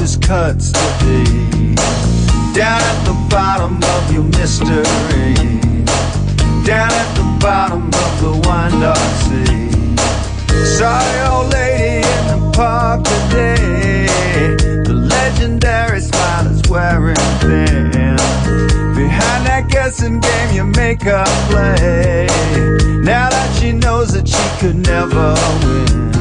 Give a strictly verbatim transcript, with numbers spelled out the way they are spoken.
toughest cuts today. Down at the bottom of your mystery, down at the bottom of the Wyandotte Sea. Saw your old lady in the park today. The legendary smile is wearing thin. Behind that guessing game you make her play, now that she knows that she could never win.